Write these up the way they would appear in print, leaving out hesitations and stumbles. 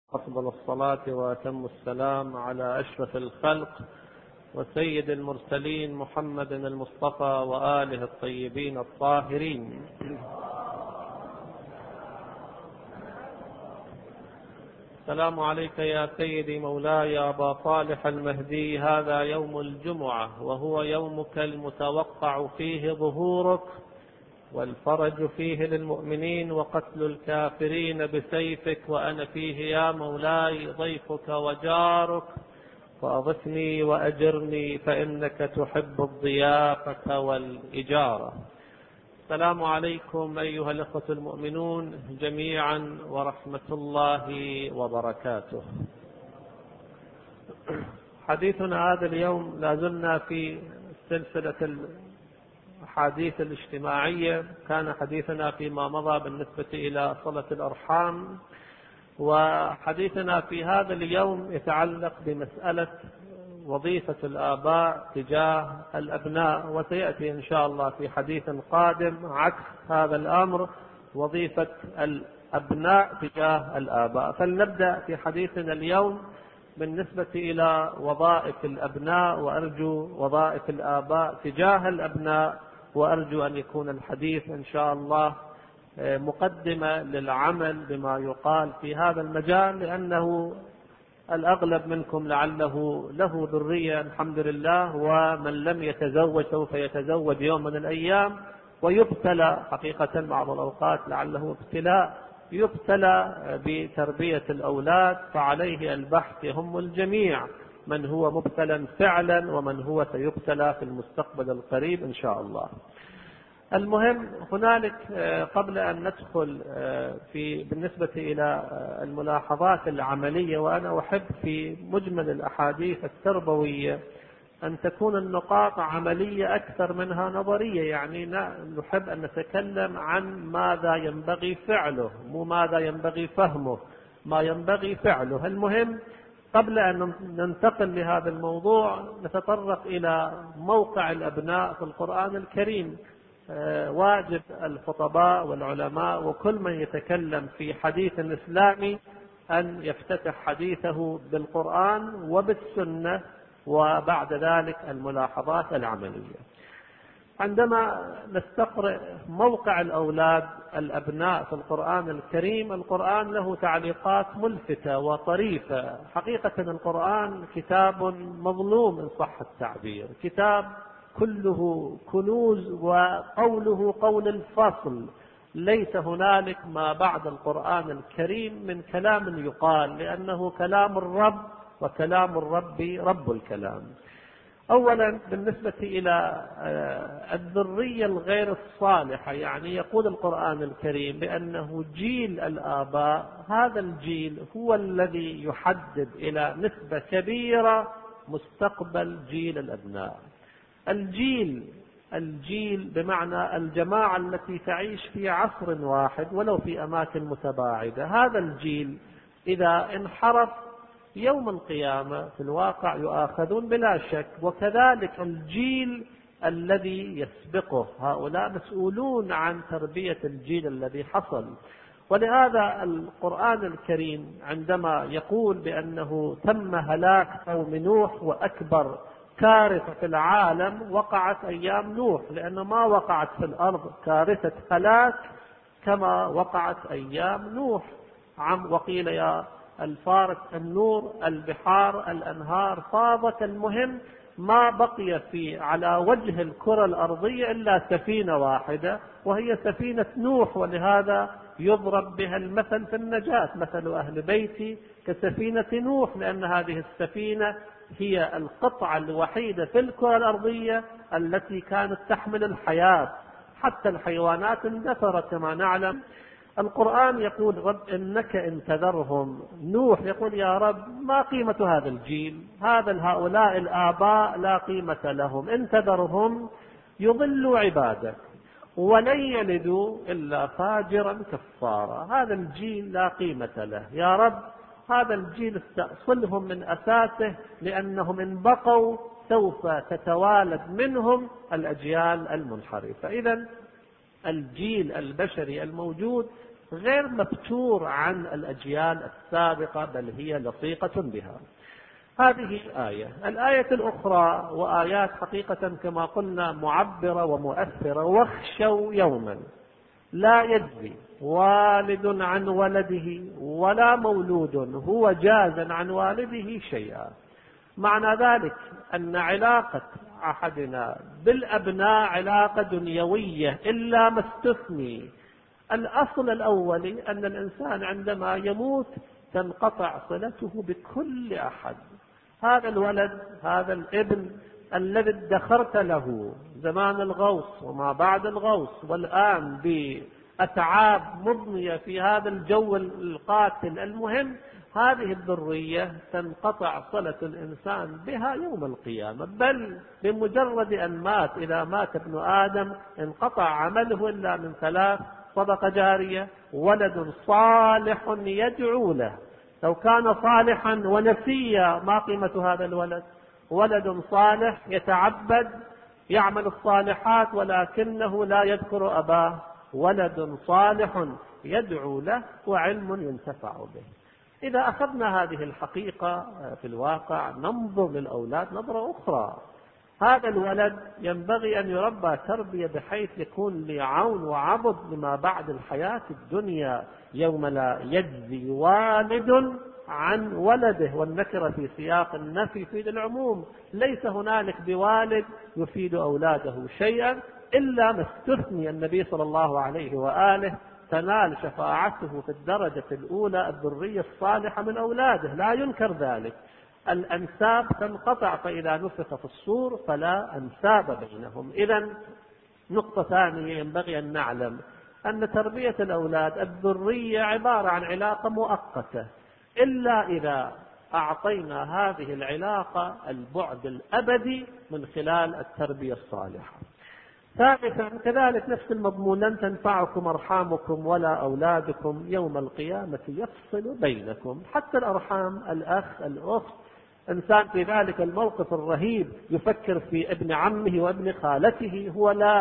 أفضل الصلاة وأتم السلام على أشرف الخلق وسيد المرسلين محمد المصطفى وآله الطيبين الطاهرين. السلام عليك يا سيدي مولاي أبا صالح المهدي. هذا يوم الجمعة وهو يومك المتوقع فيه ظهورك والفرج فيه للمؤمنين وقتل الكافرين بسيفك، وأنا فيه يا مولاي ضيفك وجارك، فأضفني وأجرني فإنك تحب الضيافة والإجارة. السلام عليكم أيها الأخوة المؤمنون جميعا ورحمة الله وبركاته. حديثنا هذا اليوم لازلنا في سلسلة الأحاديث الاجتماعية. كان حديثنا فيما مضى بالنسبة إلى صلة الأرحام، وحديثنا في هذا اليوم يتعلق بمسألة وظيفة الآباء تجاه الأبناء، وسيأتي إن شاء الله في حديث قادم عكس هذا الأمر، وظيفة الأبناء تجاه الآباء. فلنبدأ في حديثنا اليوم بالنسبة إلى وظائف الأبناء، وأرجو وظائف الآباء تجاه الأبناء، وأرجو أن يكون الحديث إن شاء الله مقدمة للعمل بما يقال في هذا المجال، لأنه الأغلب منكم لعله له ذرية الحمد لله، ومن لم يتزوج سوف يتزوج يوم من الأيام ويبتلى حقيقة بعض الأوقات، لعله ابتلاء يبتلى بتربية الأولاد، فعليه البحث يهم الجميع، من هو مبتلى فعلا ومن هو سيبتلى في المستقبل القريب إن شاء الله. المهم هنالك قبل أن ندخل بالنسبة إلى الملاحظات العملية، وأنا أحب في مجمل الأحاديث التربوية أن تكون النقاط عملية أكثر منها نظرية، يعني نحب أن نتكلم عن ماذا ينبغي فعله، مو ماذا ينبغي فهمه، ما ينبغي فعله. المهم قبل أن ننتقل لهذا الموضوع نتطرق إلى موقع الأبناء في القرآن الكريم. واجب الخطباء والعلماء وكل من يتكلم في حديث إسلامي أن يفتتح حديثه بالقرآن وبالسنة، وبعد ذلك الملاحظات العملية. عندما نستقرأ موقع الأولاد الأبناء في القرآن الكريم، القرآن له تعليقات ملفتة وطريفة. حقيقة القرآن كتاب مظلوم إن صح التعبير، كتاب كله كنوز وقوله قول الفصل، ليس هنالك ما بعد القرآن الكريم من كلام يقال، لأنه كلام الرب، وكلام الرب رب الكلام. أولا بالنسبة إلى الذرية الغير الصالحة، يعني يقول القرآن الكريم بأنه جيل الآباء، هذا الجيل هو الذي يحدد إلى نسبة كبيرة مستقبل جيل الأبناء. الجيل بمعنى الجماعة التي تعيش في عصر واحد ولو في أماكن متباعدة، هذا الجيل إذا انحرف يوم القيامة في الواقع يؤاخذون بلا شك، وكذلك الجيل الذي يسبقه، هؤلاء مسؤولون عن تربية الجيل الذي حصل. ولهذا القرآن الكريم عندما يقول بأنه تم هلاك قوم نوح وأكبر كارثة في العالم وقعت أيام نوح، لأنه ما وقعت في الأرض كارثة هلاك كما وقعت أيام نوح. وقيل يا الفارق النور، البحار الأنهار فاضت. المهم ما بقي على وجه الكرة الأرضية إلا سفينة واحدة، وهي سفينة نوح، ولهذا يضرب بها المثل في النجاة، مثل أهل بيتي كسفينة نوح، لأن هذه السفينة هي القطعة الوحيدة في الكرة الأرضية التي كانت تحمل الحياة، حتى الحيوانات اندثرت كما نعلم. القرآن يقول رب إنك إن تذرهم، نوح يقول يا رب ما قيمة هذا الجيل، هؤلاء الآباء لا قيمة لهم، إن تذرهم يضلوا عبادك ولن يلدوا إلا فاجرا كفارا، هذا الجيل لا قيمة له، يا رب هذا الجيل استأصلهم من أساسه، لأنهم إن بقوا سوف تتوالد منهم الأجيال المنحرفة. إذن الجيل البشري الموجود غير مبتور عن الأجيال السابقة، بل هي لصيقة بها. هذه آية. الآية الأخرى وآيات حقيقة كما قلنا معبرة ومؤثرة: واخشوا يوما لا يجزي والد عن ولده ولا مولود هو جاز عن والده شيئا. معنى ذلك أن علاقة أحدنا بالأبناء علاقة دنيوية إلا ما استثني. الأصل الأول أن الإنسان عندما يموت تنقطع صلته بكل أحد. هذا الولد، هذا الابن الذي ادخرت له زمان الغوص وما بعد الغوص، والآن بأتعاب مضنية في هذا الجو القاتل، المهم هذه الذرية تنقطع صلة الإنسان بها يوم القيامة، بل بمجرد أن مات، إذا مات ابن آدم انقطع عمله إلا من ثلاث: صدقة جارية، ولد صالح يدعو له. لو كان صالحا ونسيا ما قيمة هذا الولد؟ ولد صالح يتعبد يعمل الصالحات ولكنه لا يذكر أباه، ولد صالح يدعو له وعلم ينتفع به. إذا أخذنا هذه الحقيقة في الواقع ننظر للأولاد نظرة أخرى. هذا الولد ينبغي أن يربى تربية بحيث يكون لعون وعضد لما بعد الحياة الدنيا، يوم لا يجزي والد عن ولده، والنكرة في سياق النفي يفيد العموم. ليس هنالك بوالد يفيد أولاده شيئا إلا ما استثني النبي صلى الله عليه وآله تنال شفاعته في الدرجة الأولى الذرية الصالحة من أولاده، لا ينكر ذلك. الأنساب تنقطع فإذا نفخ في الصور فلا أنساب بينهم. إذن نقطة ثانية ينبغي أن نعلم أن تربية الأولاد الذرية عبارة عن علاقة مؤقتة، إلا إذا أعطينا هذه العلاقة البعد الأبدي من خلال التربية الصالحة. ثالثا كذلك نفس المضمون: لن تنفعكم أرحامكم ولا أولادكم يوم القيامة يفصل بينكم. حتى الأرحام، الأخ الأخت، إنسان في ذلك الموقف الرهيب يفكر في ابن عمه وابن خالته،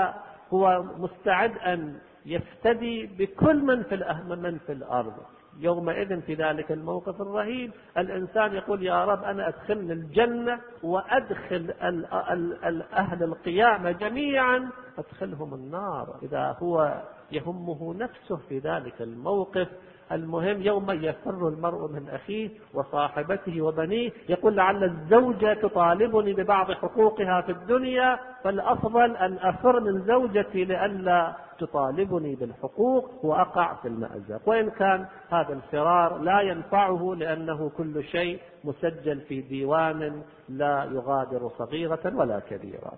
هو مستعد أن يفتدي بكل من في الأرض. يومئذ في ذلك الموقف الرهيب الإنسان يقول: يا رب أنا أدخلني الجنة وأدخل أهل القيامة جميعا أدخلهم النار. إذا هو يهمه نفسه في ذلك الموقف. المهم يوم يفر المرء من أخيه وصاحبته وبنيه، يقول: لعل الزوجة تطالبني ببعض حقوقها في الدنيا، فالأفضل أن أفر من زوجتي لئلا تطالبني بالحقوق وأقع في المأزق. وإن كان هذا الفرار لا ينفعه، لأنه كل شيء مسجل في ديوان لا يغادر صغيرة ولا كبيرة.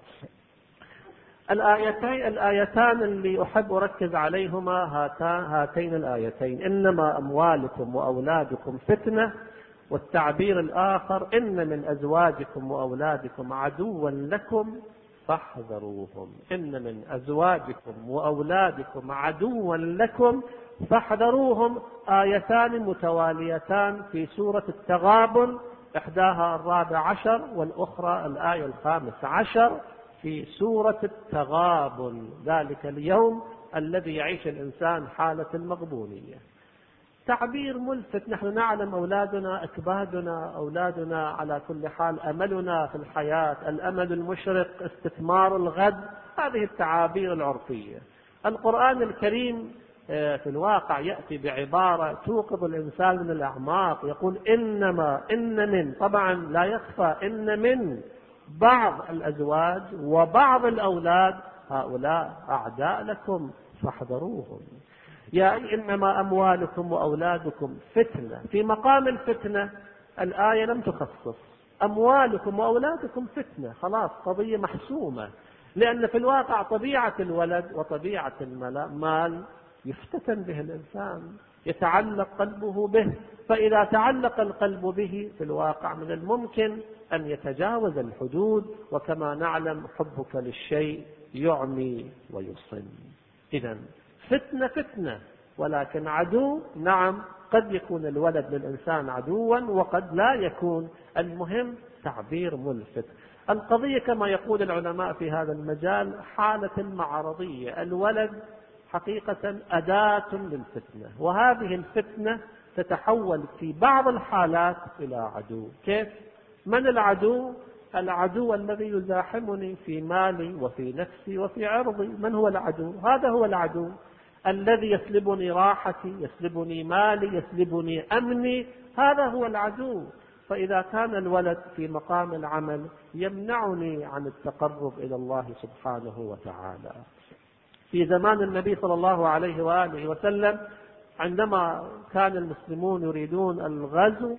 الآيتان اللي أحب أركز عليهما هاتين الآيتين: إنما أموالكم وأولادكم فتنة، والتعبير الآخر: إن من أزواجكم وأولادكم عدوا لكم فاحذروهم. إن من أزواجكم وأولادكم عدوا لكم فاحذروهم. آيتان متواليتان في سورة التغابن، إحداها 14 والأخرى الآية 15 في سورة التغابن، ذلك اليوم الذي يعيش الإنسان حالة المغبونية. تعبير ملفت. نحن نعلم أولادنا أكبادنا، أولادنا على كل حال أملنا في الحياة، الأمل المشرق، استثمار الغد، هذه التعابير العرفية. القرآن الكريم في الواقع يأتي بعبارة توقظ الإنسان من الأعماق، يقول: إن من، طبعا لا يخفى إن من بعض الأزواج وبعض الأولاد هؤلاء أعداء لكم فاحذروهم. إنما أموالكم وأولادكم فتنة. في مقام الفتنة الآية لم تخصص. أموالكم وأولادكم فتنة، خلاص قضية محسومة، لأن في الواقع طبيعة الولد وطبيعة المال يفتتن به الإنسان، يتعلق قلبه به. فإذا تعلق القلب به في الواقع من الممكن أن يتجاوز الحدود، وكما نعلم حبك للشيء يعمي ويصم. إذن فتنة، ولكن عدو. نعم، قد يكون الولد للإنسان عدوا وقد لا يكون. المهم تعبير ملفت. القضية كما يقول العلماء في هذا المجال حالة معرضية. الولد حقيقة أداة للفتنة، وهذه الفتنة تتحول في بعض الحالات إلى عدو. كيف؟ من العدو؟ العدو الذي يزاحمني في مالي وفي نفسي وفي عرضي. من هو العدو؟ هذا هو العدو الذي يسلبني راحتي، يسلبني مالي، يسلبني أمني. هذا هو العدو. فإذا كان الولد في مقام العمل يمنعني عن التقرب إلى الله سبحانه وتعالى. في زمان النبي صلى الله عليه وآله وسلم عندما كان المسلمون يريدون الغزو،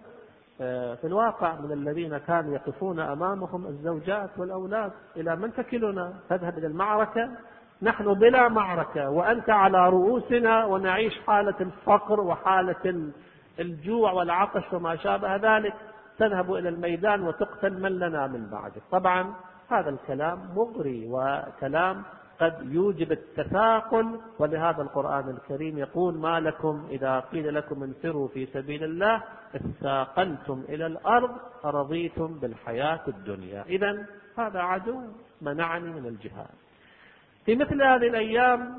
في الواقع من الذين كانوا يقفون أمامهم الزوجات والأولاد. إلى من تكلنا؟ تذهب إلى المعركة؟ نحن بلا معركة وأنت على رؤوسنا ونعيش حالة الفقر وحالة الجوع والعطش وما شابه ذلك، تذهب إلى الميدان وتقتل من لنا من بعدك. طبعا هذا الكلام مغري وكلام قد يوجب التثاقل، ولهذا القرآن الكريم يقول: ما لكم إذا قيل لكم انفروا في سبيل الله اثاقلتم إلى الأرض أرضيتم بالحياة الدنيا. إذن هذا عدو منعني من الجهاد. في مثل هذه الأيام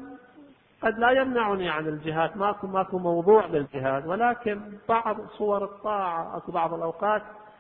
قد لا يمنعني عن الجهاد، ماكو موضوع للجهاد، ولكن بعض صور الطاعة أو بعض الأوقات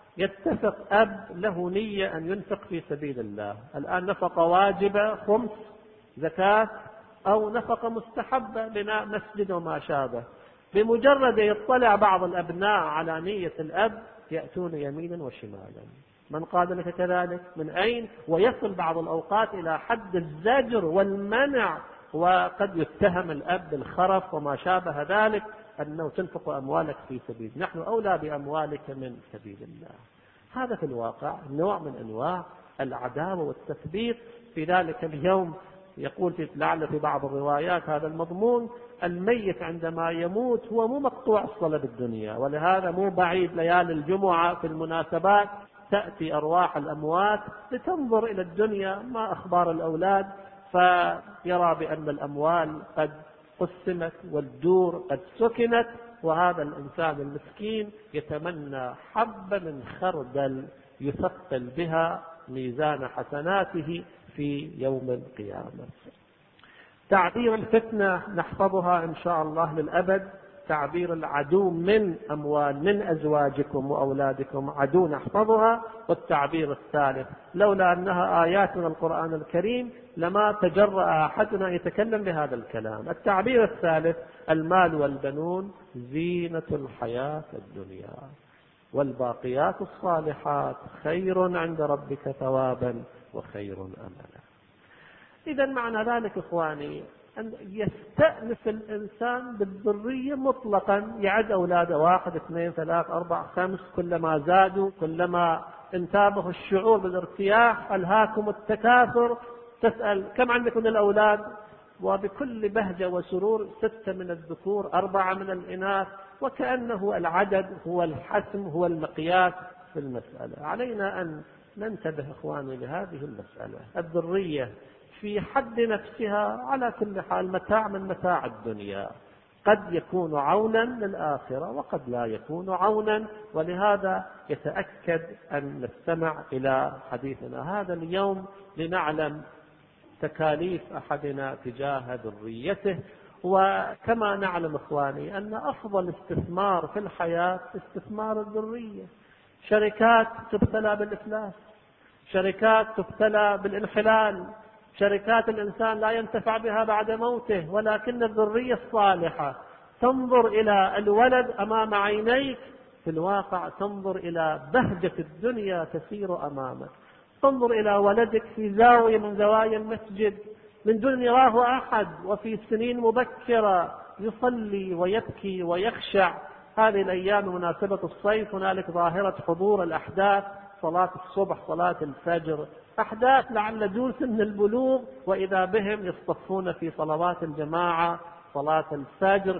يتفق أب له نية أن ينفق في سبيل الله. الآن نفقة واجبة، خمس زكاة، أو نفقة مستحبة بناء مسجد وما شابه. بمجرد يطلع بعض الأبناء على نية الأب يأتون يمينا وشمالا: من قال لك كذلك؟ من أين؟ ويصل بعض الأوقات إلى حد الزجر والمنع، وقد يتهم الأب بالخرف وما شابه ذلك، أنه تنفق أموالك في سبيل، نحن أولى بأموالك من سبيل الله. هذا في الواقع نوع من أنواع العداوة والتثبيط. في ذلك اليوم يقول لعل في بعض الروايات هذا المضمون: الميت عندما يموت هو مو مقطوع الصلة بالدنيا، ولهذا مو بعيد ليالي الجمعة في المناسبات تأتي أرواح الأموات لتنظر إلى الدنيا ما أخبار الأولاد، فيرى بأن الأموال قد قسمت والدور قد سكنت، وهذا الإنسان المسكين يتمنى حبة من خردل يثقل بها ميزان حسناته في يوم القيامة. تعبير الفتنة نحفظها إن شاء الله للأبد. تعبير العدو من أموال من أزواجكم وأولادكم عدو نحفظها. والتعبير الثالث لولا أنها آيات من القرآن الكريم لما تجرأ أحدنا يتكلم بهذا الكلام. التعبير الثالث: المال والبنون زينة الحياة الدنيا والباقيات الصالحات خير عند ربك ثوابا وخير أملا. إذا معنى ذلك إخواني أن يستأنف الإنسان بالذرية مطلقا، يعد أولاده 1 2 3 4 5، كلما زادوا كلما انتابه الشعور بالارتياح. ألهاكم التكاثر، تسأل كم عندك من الأولاد، وبكل بهجة وسرور 6 من الذكور 4 من الإناث، وكأنه العدد هو الحسم هو المقياس في المسألة. علينا أن ننتبه إخواني لهذه المسألة. الذرية في حد نفسها على كل حال متاع من متاع الدنيا، قد يكون عونا للآخرة وقد لا يكون عونا، ولهذا يتأكد أن نستمع إلى حديثنا هذا اليوم لنعلم تكاليف أحدنا تجاه ذريته. وكما نعلم إخواني أن أفضل استثمار في الحياة استثمار الذرية. شركات تبتلى بالإفلاس، شركات تبتلى بالانحلال، شركات الإنسان لا ينتفع بها بعد موته، ولكن الذرية الصالحة تنظر إلى الولد أمام عينيك، في الواقع تنظر إلى بهجة الدنيا تسير أمامك. تنظر إلى ولدك في زاوية من زوايا المسجد من دون يراه أحد، وفي سنين مبكرة يصلي ويبكي ويخشع. هذه الأيام مناسبة الصيف هنالك ظاهرة حضور الأحداث، صلاة الصبح صلاة الفجر، أحداث لعل دون سن البلوغ، وإذا بهم يصطفون في صلوات الجماعة صلاة الفجر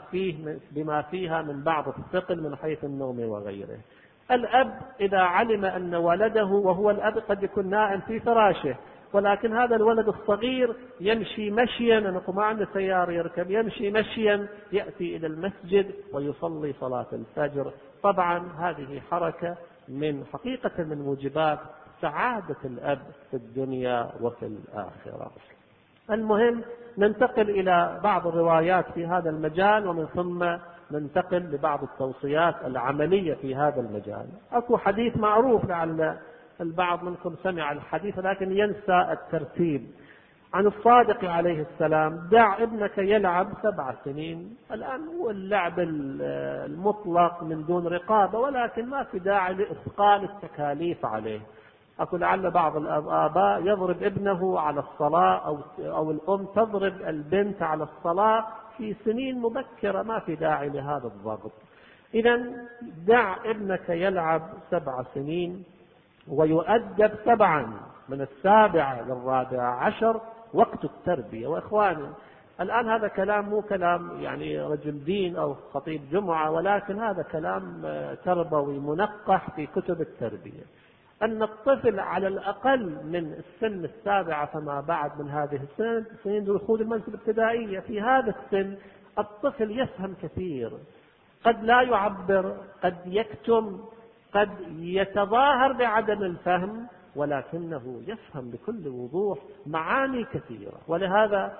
بما فيها من بعض الثقل من حيث النوم وغيره. الأب إذا علم أن ولده، وهو الأب قد يكون نائم في فراشه، ولكن هذا الولد الصغير يمشي مشيا، نقول ما عنده سيارة يركب، يمشي مشيا يأتي إلى المسجد ويصلي صلاة الفجر. طبعا هذه حركة من حقيقة من موجبات سعادة الأب في الدنيا وفي الآخرة. المهم ننتقل إلى بعض الروايات في هذا المجال، ومن ثم ننتقل لبعض التوصيات العملية في هذا المجال. أكو حديث معروف لعل البعض منكم سمع الحديث لكن ينسى الترتيب، عن الصادق عليه السلام: دع ابنك يلعب 7 سنين. الآن هو اللعب المطلق من دون رقابة، ولكن ما في داعي لإثقال التكاليف عليه. أقول لعل بعض الآباء يضرب ابنه على الصلاة أو الأم تضرب البنت على الصلاة في سنين مبكرة، ما في داعي لهذا الضغط. إذن دع ابنك يلعب 7 سنين ويؤدب 7، من 7 إلى 14 وقت التربية. وإخواني الآن هذا كلام مو كلام يعني رجل دين أو خطيب جمعة، ولكن هذا كلام تربوي منقح في كتب التربية، أن الطفل على الأقل من السن 7 فما بعد من هذه السنين دخول المنزل الابتدائية، في هذا السن الطفل يفهم كثير، قد لا يعبر، قد يكتم، قد يتظاهر بعدم الفهم، ولكنه يفهم بكل وضوح معاني كثيرة. ولهذا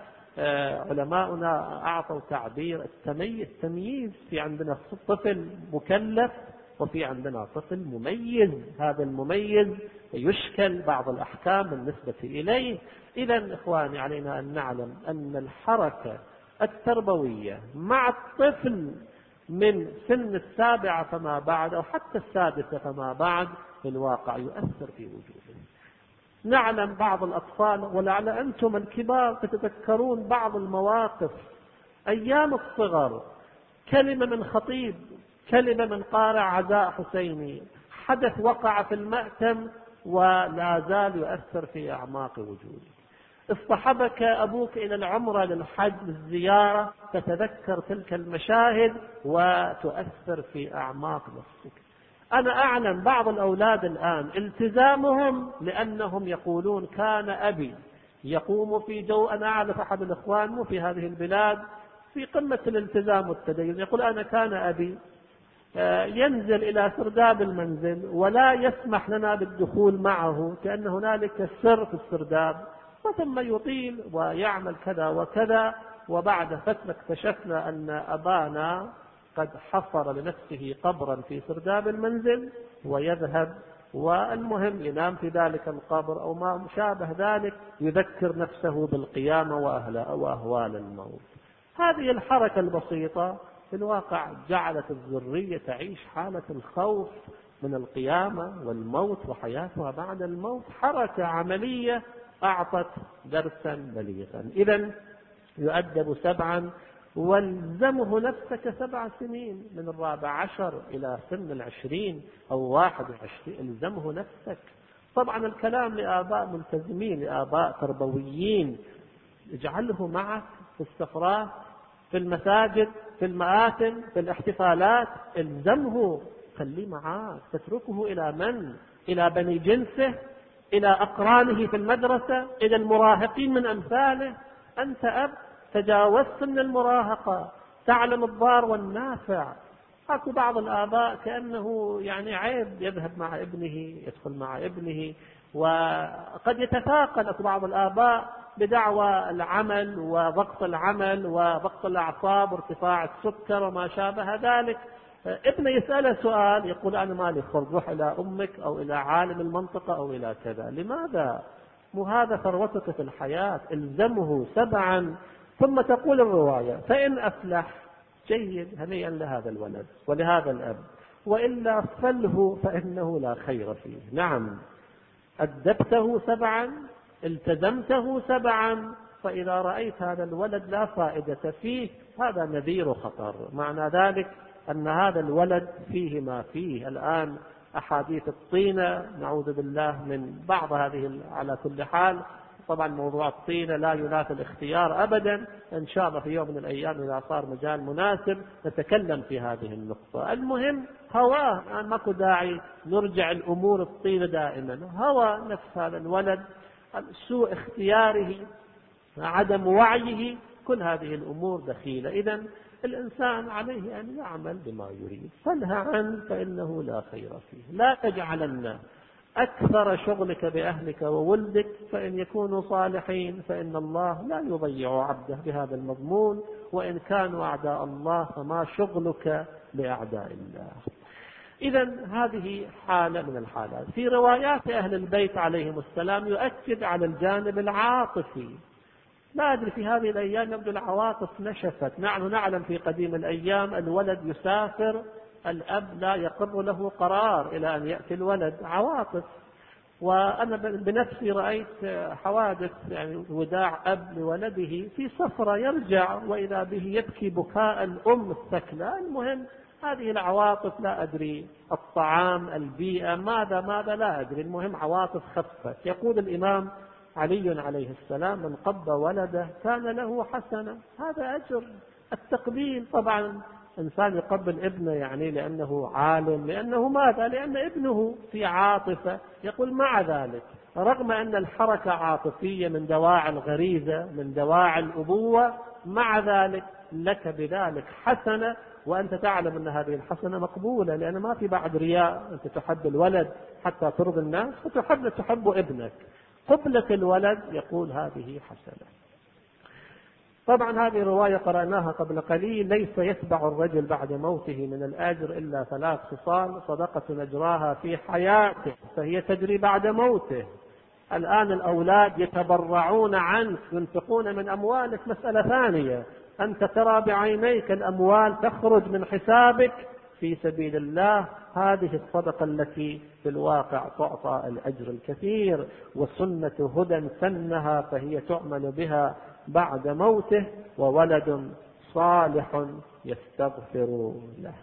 علماؤنا أعطوا تعبير التمييز، في عندنا طفل مكلف وفي عندنا طفل مميز. هذا المميز يشكل بعض الأحكام بالنسبة إليه. إذن إخواني علينا أن نعلم أن الحركة التربوية مع الطفل من سن 7 فما بعد أو حتى 6 فما بعد في الواقع يؤثر في وجوده. نعلم بعض الأطفال ولعل أنتم الكبار تتذكرون بعض المواقف أيام الصغر، كلمة من خطيب، كلمة من قارئ عزاء حسيني، حدث وقع في المأتم ولا زال يؤثر في أعماق وجودك. اصطحبك أبوك إلى العمرة للحج للزيارة، تتذكر تلك المشاهد وتؤثر في أعماق نفسك. أنا أعلم بعض الأولاد الآن التزامهم لأنهم يقولون كان أبي يقوم في جو. أنا أعرف أحد الإخوان مو في هذه البلاد في قمة الالتزام والتدين، يقول أنا كان أبي ينزل إلى سرداب المنزل ولا يسمح لنا بالدخول معه، كأن هنالك سر في السرداب، وثم يطيل ويعمل كذا وكذا. وبعد فترة اكتشفنا أن أبانا قد حفر لنفسه قبرا في سرداب المنزل ويذهب، والمهم ينام في ذلك القبر أو ما شابه ذلك، يذكر نفسه بالقيامة وأهوال الموت. هذه الحركة البسيطة في الواقع جعلت الذرية تعيش حالة الخوف من القيامة والموت وحياتها بعد الموت. حركة عملية أعطت درسا بليغا. إذن يؤدب 7، والزمه نفسك 7 سنين، من 14 إلى سن 20 أو 21 الزمه نفسك. طبعا الكلام لآباء ملتزمين، لآباء تربويين، اجعله معك في السفرات، في المساجد، في المآتم، في الاحتفالات، الزمه، خليه معاك. تتركه إلى من؟ إلى بني جنسه، إلى أقرانه في المدرسة، إلى المراهقين من أمثاله. أنت أب تجاوزت من المراهقة، تعلم الضار والنافع. أكو بعض الآباء كأنه يعني عيب يذهب مع ابنه، يدخل مع ابنه، وقد يتثاقل أكو بعض الآباء بدعوى العمل وضغط العمل وضغط الأعصاب وارتفاع السكر وما شابه ذلك. ابنه يسأله سؤال يقول أنا مالي خلق، روح إلى أمك أو إلى عالم المنطقة أو إلى كذا. لماذا؟ مو هذا ثروتك في الحياة؟ الزمه 7. ثم تقول الرواية: فإن أفلح جيد، هنيئا لهذا الولد ولهذا الأب، وإلا فله فإنه لا خير فيه. نعم، أدبته 7، التزمته 7، فإذا رأيت هذا الولد لا فائدة فيه هذا نذير خطر. معنى ذلك أن هذا الولد فيه ما فيه. الآن أحاديث الطينة نعوذ بالله من بعض هذه. على كل حال طبعا موضوع الطينة لا ينافي الاختيار أبدا. إن شاء الله في يوم من الأيام إذا صار مجال مناسب نتكلم في هذه النقطة. المهم هواه، ماكو داعي نرجع الأمور الطينة دائما. هوى نفس هذا الولد، سوء اختياره، عدم وعيه، كل هذه الأمور دخيلة. إذن الإنسان عليه أن يعمل بما يريد. فانهى عنه فإنه لا خير فيه. لا تجعلن أكثر شغلك بأهلك وولدك، فإن يكونوا صالحين فإن الله لا يضيع عبده بهذا المضمون، وإن كانوا أعداء الله فما شغلك لأعداء الله. إذن هذه حالة من الحالات. في روايات أهل البيت عليهم السلام يؤكد على الجانب العاطفي. لا أدري في هذه الأيام يبدو العواطف نشفت. نحن نعلم في قديم الأيام الولد يسافر، الأب لا يقر له قرار إلى أن يأتي الولد، عواطف. وأنا بنفسي رأيت حوادث يعني وداع أب لولده في سفرة يرجع وإذا به يبكي بكاء الأم الثكلى. المهم هذه العواطف لا أدري، الطعام، البيئة، ماذا لا أدري، المهم عواطف خفت. يقول الإمام علي عليه السلام: من قبل ولده كان له حسنة. هذا أجر. التقبيل طبعا إنسان يقبل ابنه يعني لأنه عالم، لأنه ماذا؟ لأن ابنه في عاطفة. يقول مع ذلك رغم أن الحركة عاطفية من دواعي الغريزة، من دواعي الأبوة، مع ذلك لك بذلك حسنة، وأنت تعلم أن هذه الحسنة مقبولة، لأن ما في بعد رياء. أنت تحب الولد حتى ترضي الناس، فتحب ابنك. قبلة الولد يقول هذه حسنة. طبعا هذه رواية قرأناها قبل قليل: ليس يتبع الرجل بعد موته من الأجر إلا 3 خصال: صدقة أجراها في حياته فهي تجري بعد موته. الآن الأولاد يتبرعون عنك، ينفقون من أموالك، مسألة ثانية. أنت ترى بعينيك الأموال تخرج من حسابك في سبيل الله. هذه الصدقة التي في الواقع تعطى الأجر الكثير. وسنة هدى سنها فهي تعمل بها بعد موته. وولد صالح يستغفر له.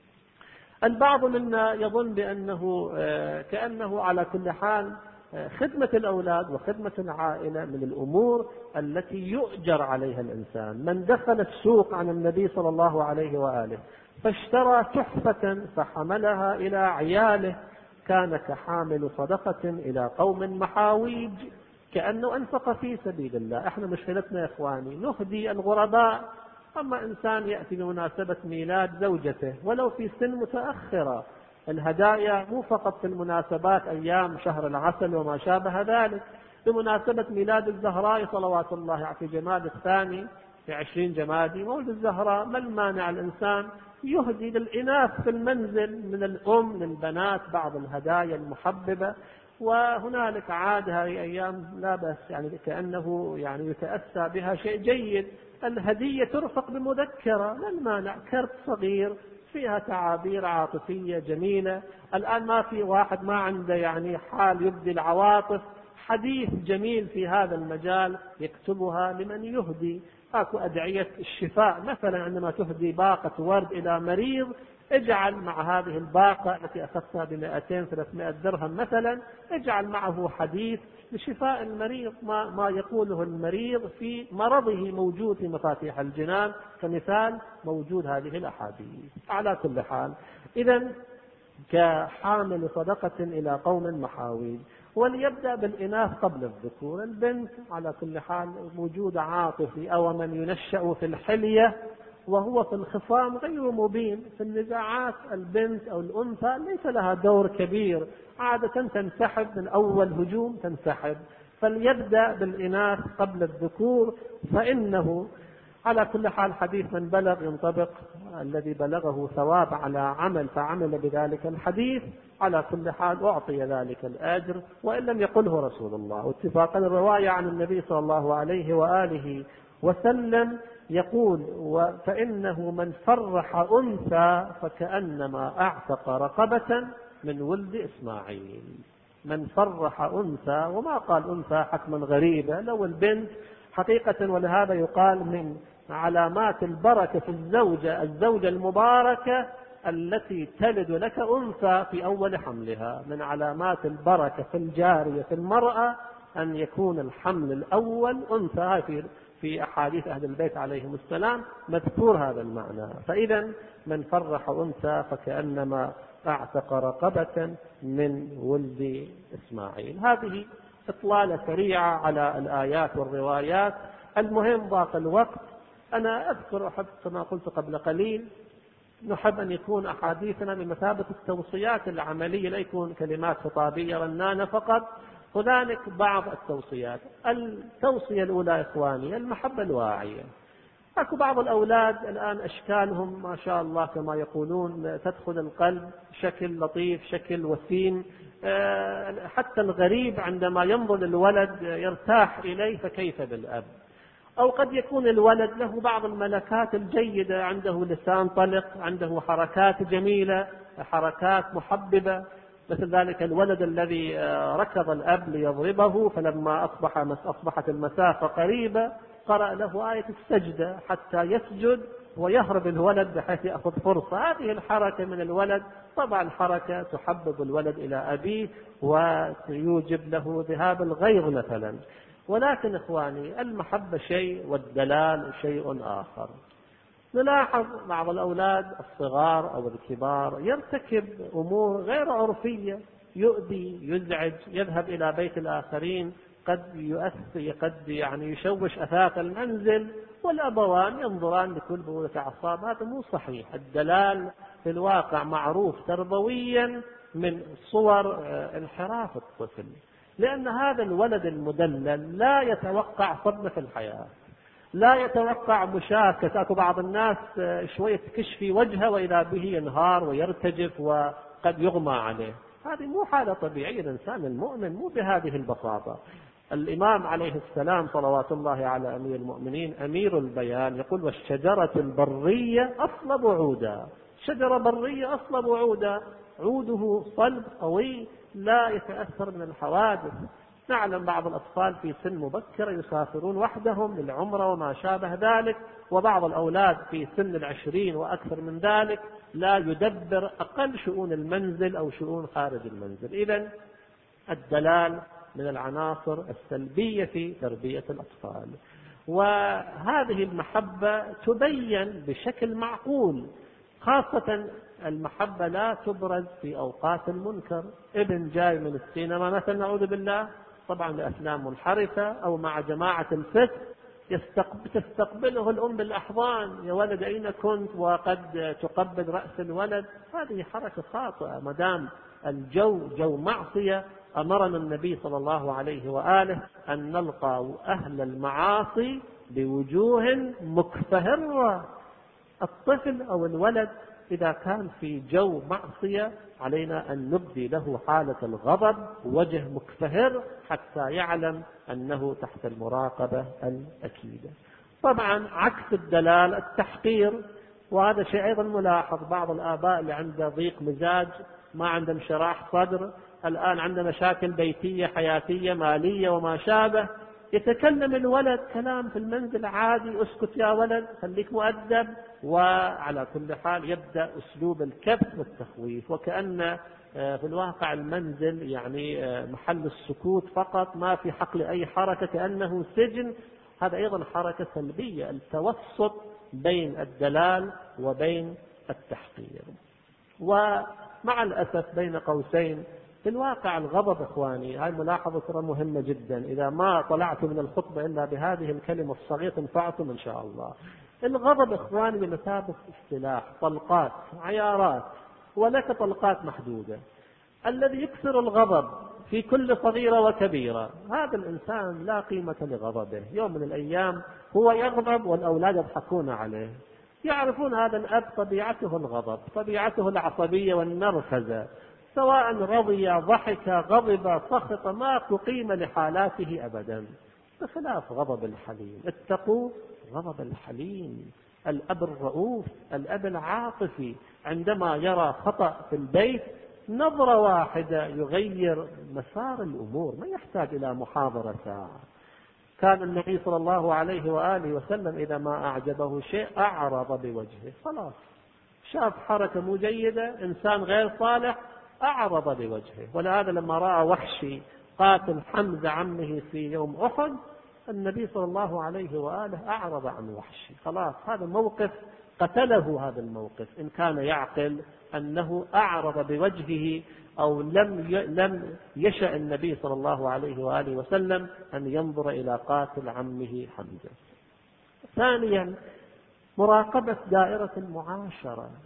البعض منا يظن بأنه كأنه على كل حال خدمة الأولاد وخدمة العائلة من الأمور التي يؤجر عليها الإنسان. من دخل السوق عن النبي صلى الله عليه وآله فاشترى تحفة فحملها إلى عياله كان كحامل صدقة إلى قوم محاويج، كأنه أنفق في سبيل الله. احنا مشكلتنا يا إخواني نهدي الغرباء. أما إنسان يأتي بمناسبة ميلاد زوجته ولو في سن متأخرة، الهدايا مو فقط في المناسبات أيام شهر العسل وما شابه ذلك، بمناسبة ميلاد الزهراء صلوات الله في جماد الثاني في 20 جمادي مولد الزهراء، ما المانع الإنسان يهدي للإناث في المنزل من الأم للبنات بعض الهدايا المحببة. وهنالك عاد هذه أيام لا بأس، يعني كأنه يعني يتأسى بها شيء جيد. الهدية ترفق بمذكرة، لا المانع، كرت صغير فيها تعابير عاطفية جميلة. الآن ما في واحد ما عنده يعني حال يبدي العواطف، حديث جميل في هذا المجال يكتبها لمن يهدي. أكو أدعية الشفاء مثلا، عندما تهدي باقة ورد إلى مريض اجعل مع هذه الباقة التي أخذتها ب200-300 درهم مثلا، اجعل معه حديث لشفاء المريض. ما يقوله المريض في مرضه موجود في مفاتيح الجنان كمثال، موجود هذه الأحاديث. على كل حال إذن كحامل صدقة إلى قوم محاويج. وليبدأ بالإناث قبل الذكور. البنت على كل حال موجود عاطفي، أو من ينشأ في الحلية وهو في الخصام غير مبين. في النزاعات البنت أو الأنثى ليس لها دور كبير، عادة تنسحب من أول هجوم تنسحب. فليبدأ بالإناث قبل الذكور، فإنه على كل حال حديث من بلغ ينطبق، الذي بلغه ثواب على عمل فعمل بذلك الحديث على كل حال أعطي ذلك الأجر وإن لم يقله رسول الله. واتفاقا الرواية عن النبي صلى الله عليه وآله وسلم يقول: فإنه من فرح أنثى فكأنما أعتق رقبة من ولد إسماعيل. من فرح أنثى، وما قال أنثى حكما غريبة، لو البنت حقيقة. ولهذا يقال من علامات البركة في الزوجة المباركة التي تلد لك أنثى في أول حملها. من علامات البركة في الجارية في المرأة أن يكون الحمل الأول أنثى. في أحاديث أهل البيت عليهم السلام مذكور هذا المعنى. فإذا من فرح أنثى فكأنما أعتق رقبة من ولد إسماعيل. هذه إطلالة سريعة على الآيات والروايات. المهم ضاق الوقت. أنا أذكر كما قلت قبل قليل نحب أن يكون أحاديثنا بمثابة التوصيات العملية، لا يكون كلمات خطابية رنانة فقط. هنالك بعض التوصيات. التوصية الأولى يا إخواني المحبة الواعية. أكو بعض الأولاد الآن أشكالهم ما شاء الله كما يقولون تدخل القلب شكل لطيف، شكل وسيم، حتى الغريب عندما ينظر الولد يرتاح إليه، فكيف بالأب؟ أو قد يكون الولد له بعض الملكات الجيدة، عنده لسان طلق، عنده حركات جميلة، حركات محببة، مثل ذلك الولد الذي ركض الأب ليضربه، فلما أصبحت المسافة قريبة قرأ له آية السجدة حتى يسجد ويهرب الولد بحيث يأخذ فرصة. هذه الحركة من الولد طبعا حركة تحبب الولد إلى أبيه ويوجب له ذهاب الغيظ مثلا. ولكن إخواني المحبة شيء والدلال شيء آخر. نلاحظ بعض الأولاد الصغار أو الكبار يرتكب أمور غير عرفية، يؤذي، يزعج، يذهب إلى بيت الآخرين، قد يؤثر، قد يشوش أثاث المنزل، والأبوان ينظران بكل برودة أعصاب. هذا مو صحيح. الدلال في الواقع معروف تربويا من صور انحراف الطفل، لأن هذا الولد المدلل لا يتوقع صدمة في الحياة، لا يتوقع مشاكسة. أكو بعض الناس شوية كشفي وجهه وإذا به ينهار ويرتجف وقد يغمى عليه. هذه مو حالة طبيعية. الإنسان المؤمن مو بهذه البساطة. الإمام عليه السلام صلوات الله على أمير المؤمنين أمير البيان يقول: والشجرة البرية أصلب عودا. شجرة برية أصلب عودا، عوده صلب قوي لا يتأثر من الحوادث. نعلم بعض الأطفال في سن مبكرة يسافرون وحدهم للعمرة وما شابه ذلك، وبعض الأولاد في سن 20 وأكثر من ذلك لا يدبر أقل شؤون المنزل أو شؤون خارج المنزل. إذن الدلال من العناصر السلبية في تربية الأطفال. وهذه المحبة تبين بشكل معقول، خاصة المحبة لا تبرز في أوقات المنكر. ابن جاي من السينما مثلا نعوذ بالله، طبعا لأفلام منحرفة أو مع جماعة الفسق، تستقبله الأم بالأحضان: يا ولد أين كنت؟ وقد تقبل رأس الولد. هذه حركة خاطئة. مدام الجو جو معصية، أمرنا النبي صلى الله عليه وآله أن نلقى أهل المعاصي بوجوه مكفهرة. الطفل أو الولد إذا كان في جو معصية علينا أن نبدي له حالة الغضب، وجه مكفهر، حتى يعلم أنه تحت المراقبة الأكيدة. طبعا عكس الدلال التحقير، وهذا شيء أيضا ملاحظ. بعض الآباء اللي عنده ضيق مزاج، ما عنده انشراح صدر، الآن عنده مشاكل بيتية حياتية مالية وما شابه، يتكلم الولد كلام في المنزل عادي: اسكت يا ولد، خليك مؤدب، وعلى كل حال يبدأ أسلوب الكبت والتخويف، وكأن في الواقع المنزل محل السكوت فقط، ما في حقل أي حركة، كأنه سجن. هذا أيضا حركة سلبية، التوسط بين الدلال وبين التحقير. ومع الأسف بين قوسين في الواقع الغضب إخواني، هاي ملاحظة ترى مهمة جدا. إذا ما طلعت من الخطبة إلا بهذه الكلمة الصغيرة تنفعكم إن شاء الله. الغضب إخواني بمثابة سلاح، طلقات، عيارات، ولك طلقات محدودة. الذي يكسر الغضب في كل صغيرة وكبيرة، هذا الإنسان لا قيمة لغضبه. يوم من الأيام هو يغضب والأولاد يضحكون عليه، يعرفون هذا الأب طبيعته الغضب، طبيعته العصبية والنرفزة، سواء رضي، ضحك، غضب، سخط، ما قيمة لحالاته أبدا، بخلاف غضب الحليم. اتقوا غضب الحليم. الأب الرؤوف، الأب العاطفي، عندما يرى خطأ في البيت نظرة واحدة يغير مسار الأمور، ما يحتاج إلى محاضرة ساعة. كان النبي صلى الله عليه وآله وسلم إذا ما أعجبه شيء أعرض بوجهه، خلاص شاف حركة مو جيدة، إنسان غير صالح، أعرض بوجهه. ولهذا لما رأى وحشي قاتل حمزة عمه في يوم أحد، النبي صلى الله عليه وآله أعرض عن وحشي، خلاص هذا موقف قتله. هذا الموقف إن كان يعقل أنه أعرض بوجهه، أو لم يشأ النبي صلى الله عليه وآله وسلم أن ينظر إلى قاتل عمه حمزة. ثانيا مراقبة دائرة المعاشرة.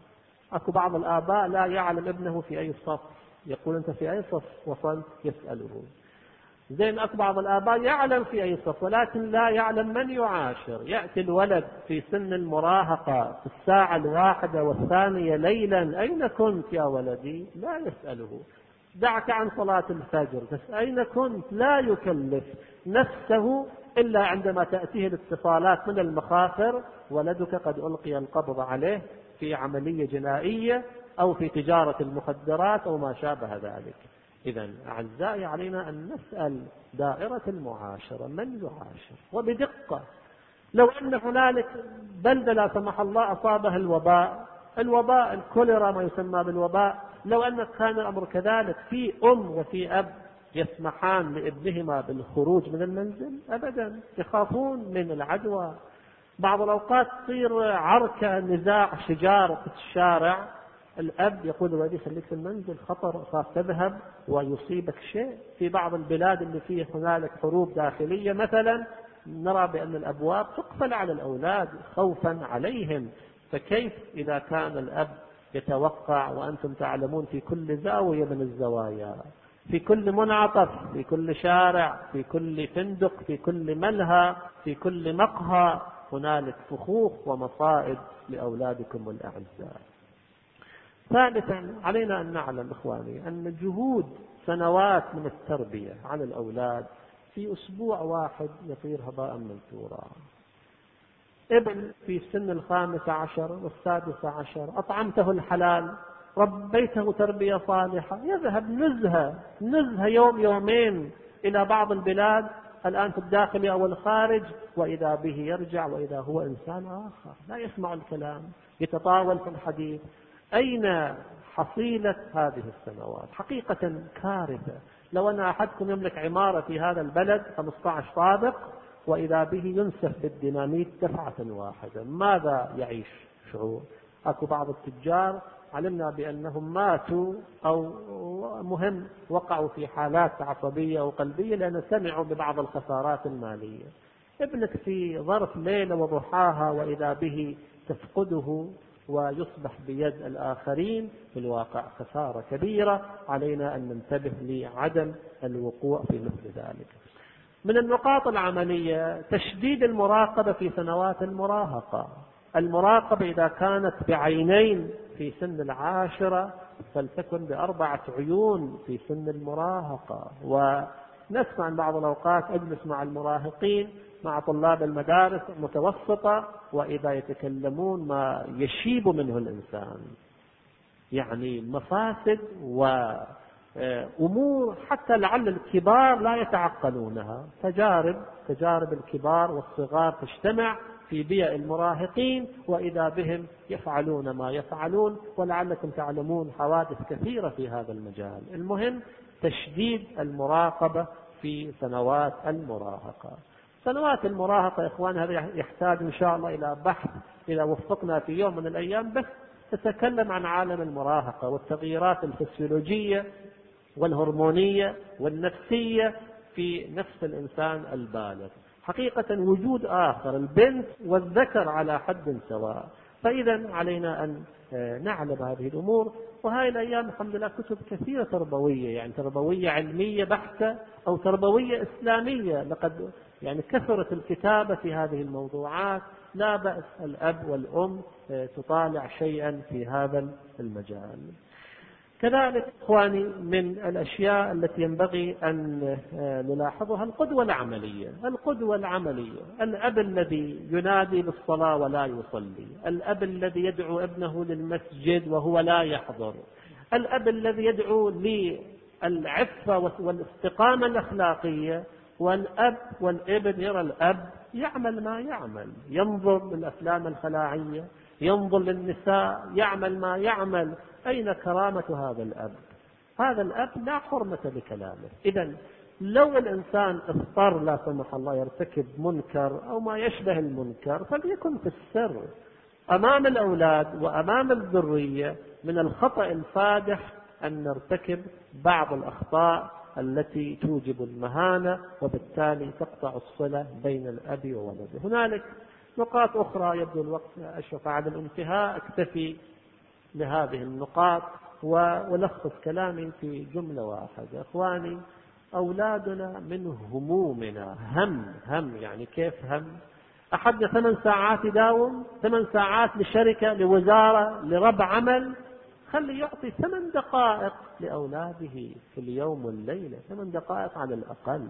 أكو بعض الآباء لا يعلم ابنه في أي صف، يقول أنت في أي صف وصلت، يسأله. زين أكو بعض الآباء يعلم في أي صف ولكن لا يعلم من يعاشر. يأتي الولد في سن المراهقة في الساعة 1:02 ليلا، أين كنت يا ولدي؟ لا يسأله. دعك عن صلاة الفجر، بس أين كنت؟ لا يكلف نفسه إلا عندما تأتيه الاتصالات من المخافر، ولدك قد ألقي القبض عليه في عملية جنائية أو في تجارة المخدرات أو ما شابه ذلك. إذن أعزائي علينا أن نسأل دائرة المعاشرة من يعاشر وبدقة. لو أن هنالك بلدة لا سمح الله أصابها الوباء الكوليرا ما يسمى بالوباء، لو أن كان الأمر كذلك، في أم وفي أب يسمحان لابنهما بالخروج من المنزل؟ أبدا، يخافون من العدوى. بعض الأوقات تصير عركة، نزاع، شجار في الشارع، الأب يقول لولدي خليك في المنزل، خطر، خاف تذهب ويصيبك شيء. في بعض البلاد اللي فيه هنالك حروب داخلية مثلا نرى بأن الأبواب تقفل على الأولاد خوفا عليهم. فكيف إذا كان الأب يتوقع، وأنتم تعلمون في كل زاوية من الزوايا، في كل منعطف، في كل شارع، في كل فندق، في كل ملهى، في كل مقهى هنالك فخوخ ومصائب لأولادكم الأعزاء. ثالثا علينا أن نعلم إخواني أن جهود سنوات من التربية على الأولاد في أسبوع واحد يطير هباء منثورا. ابن في سن 15 و16 أطعمته الحلال، ربيته تربية صالحة، يذهب نزهة يوم يومين إلى بعض البلاد الآن في الداخل أو الخارج، وإذا به يرجع وإذا هو إنسان آخر لا يسمع الكلام، يتطاول في الحديث. أين حصيلة هذه السنوات؟ حقيقة كارثة. لو أن أحدكم يملك عمارة في هذا البلد 15 طابق وإذا به ينسف بالديناميت دفعة واحدة، ماذا يعيش شعور؟ أكو بعض التجار علمنا بأنهم ماتوا أو مهم وقعوا في حالات عصبية أو قلبية لأن سمعوا ببعض الخسارات المالية. ابنك في ظرف ليلة وضحاها وإذا به تفقده ويصبح بيد الآخرين، في الواقع خسارة كبيرة. علينا أن ننتبه لعدم الوقوع في مثل ذلك. من النقاط العملية تشديد المراقبة في سنوات المراهقة. المراقبة إذا كانت بعينين في سن 10 فلتكن ب4 عيون في سن المراهقة. ونسمع عن بعض الأوقات أجلس مع المراهقين مع طلاب المدارس المتوسطة وإذا يتكلمون ما يشيب منه الإنسان، يعني مفاسد وأمور حتى لعل الكبار لا يتعقلونها. تجارب الكبار والصغار تجتمع في بيئة المراهقين وإذا بهم يفعلون ما يفعلون، ولعلكم تعلمون حوادث كثيرة في هذا المجال. المهم تشديد المراقبة في سنوات المراهقة. سنوات المراهقة إخوان هذا يحتاج إن شاء الله إلى بحث إذا وفقنا في يوم من الأيام، بس تتكلم عن عالم المراهقة والتغييرات الفسيولوجية والهرمونية والنفسية في نفس الإنسان البالغ. حقيقة وجود آخر، البنت والذكر على حد سواء. فإذا علينا أن نعلم هذه الأمور. وهذه الأيام الحمد لله كتب كثيرة تربوية، يعني تربوية علمية بحتة أو تربوية إسلامية، لقد يعني كثرت الكتابة في هذه الموضوعات. لا بأس الأب والأم تطالع شيئا في هذا المجال. كذلك إخواني من الأشياء التي ينبغي أن نلاحظها القدوة العملية. الأب الذي ينادي بالصلاة ولا يصلي، الأب الذي يدعو ابنه للمسجد وهو لا يحضر، الأب الذي يدعو للعفة والاستقامة الأخلاقية، والأب والابن يرى الأب يعمل ما يعمل، ينظر للأفلام الخلاعية، ينظر للنساء، يعمل ما يعمل. أين كرامة هذا الأب؟ هذا الأب لا حرمة لكلامه. إذن لو الإنسان اضطر لا سمح الله يرتكب منكر أو ما يشبه المنكر فليكن في السر أمام الأولاد وأمام الذرية. من الخطأ الفادح أن نرتكب بعض الأخطاء التي توجب المهانة وبالتالي تقطع الصلة بين الأب وولده. هنالك نقاط أخرى يبدو الوقت أشرف على الانتهاء، أكتفي لهذه النقاط وألخص كلامي في جملة واحدة. إخواني، أولادنا من همومنا. هم يعني كيف هم؟ أحد 8 ساعات يداوم، 8 ساعات لشركة، لوزارة، لربع عمل، خلي يعطي 8 دقائق لأولاده في اليوم والليلة، 8 دقائق على الأقل.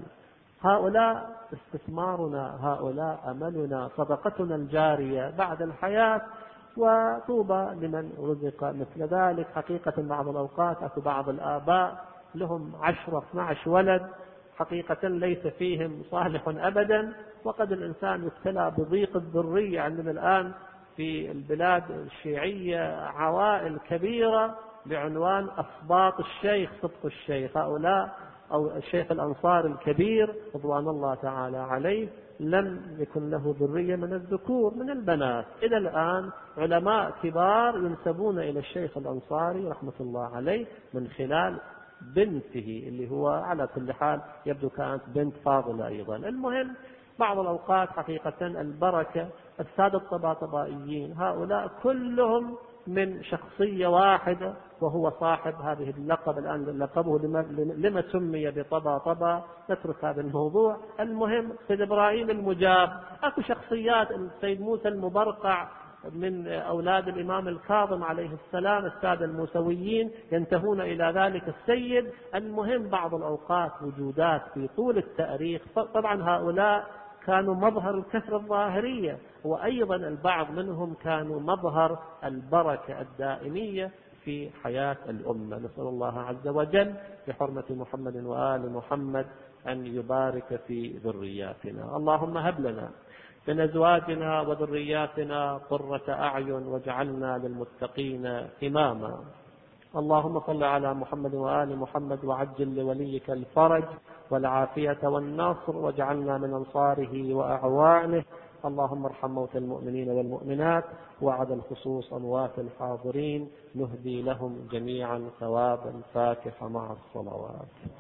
هؤلاء استثمارنا، هؤلاء أملنا، صدقتنا الجارية بعد الحياة، وطوبى لمن رزق مثل ذلك. حقيقة بعض الأوقات أكو بعض الآباء لهم 10 12 ولد، حقيقة ليس فيهم صالح أبدا، وقد الإنسان يبتلى بضيق الذرية. عندنا الآن في البلاد الشيعية عوائل كبيرة بعنوان أصباط الشيخ، صدق الشيخ. هؤلاء أو الشيخ الأنصاري الكبير رضوان الله تعالى عليه لم يكن له ذرية من الذكور، من البنات. إلى الآن علماء كبار ينسبون إلى الشيخ الأنصاري رحمة الله عليه من خلال بنته، اللي هو على كل حال يبدو كانت بنت فاضلة أيضا. المهم بعض الأوقات حقيقة البركة. السادة الطباطبائيين هؤلاء كلهم من شخصية واحدة، وهو صاحب هذه اللقب. الآن لقبه لما سمي بطباطبا، نترك هذا الموضوع. المهم سيد إبراهيم المجاب، أكو شخصيات، السيد موسى المبرقع من أولاد الإمام الكاظم عليه السلام، السادة الموسويين ينتهون إلى ذلك السيد. المهم بعض الأوقات وجودات في طول التاريخ. طبعا هؤلاء كانوا مظهر الكثرة الظاهرية، وأيضا البعض منهم كانوا مظهر البركة الدائمية في حياة الأمة. نسأل الله عز وجل بحرمة محمد وآل محمد أن يبارك في ذرياتنا. اللهم هب لنا من أزواجنا وذرياتنا قرة أعين واجعلنا للمتقين إماما. اللهم صل على محمد وآل محمد وعجل لوليك الفرج والعافية والنصر، واجعلنا من أنصاره وأعوانه. اللهم ارحم موتى المؤمنين والمؤمنات، وعلى الخصوص أموات الحاضرين، نهدي لهم جميعا ثواب الفاتحة مع الصلوات.